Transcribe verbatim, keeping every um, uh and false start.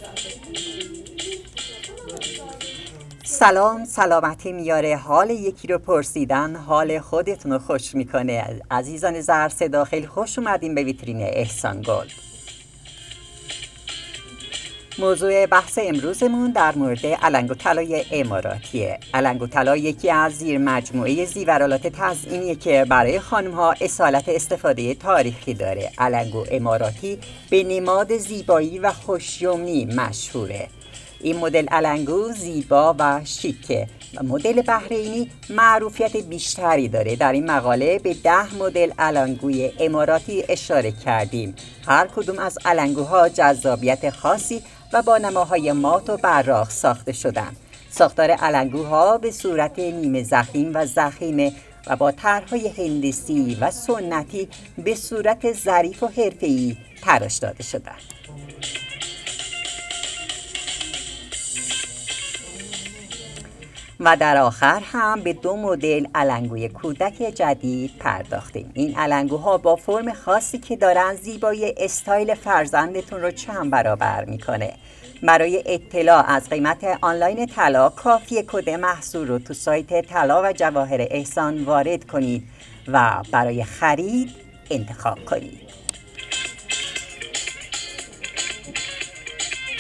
سلام، سلامتی میاره. حال یکی رو پرسیدن حال خودتون رو خوش میکنه. عزیزان زر صدا، خیلی خوش اومدیم به ویترین احسان گلد. موضوع بحث امروزمون در مورد علنگ و طلای اماراتیه. علنگ و طلا یکی از زیر مجموعه زیورالات تزئینیه که برای خانم‌ها اصالت استفاده تاریخی داره. علنگ و اماراتی به نماد زیبایی و خوش‌یمنی مشهوره. این مدل علنگو زیبا و شیکه و مدل بحرینی معروفیت بیشتری داره. در این مقاله به ده مدل علنگوی اماراتی اشاره کردیم. هر کدوم از علنگوها جذابیت خاصی و با نماهای مات و براق ساخته شدن. ساختار علنگوها به صورت نیمه ضخیم و ضخیمه و با طرح‌های هندسی و سنتی به صورت ظریف و حرفه‌ای تراش داده شدند. و در آخر هم به دو مدل علنگوی کودک جدید پرداختیم. این علنگوها با فرم خاصی که دارن زیبایی استایل فرزندتون رو چند برابر میکنه. برای اطلاع از قیمت آنلاین طلا کافیه کد محصول رو تو سایت طلا و جواهر احسان وارد کنید و برای خرید انتخاب کنید.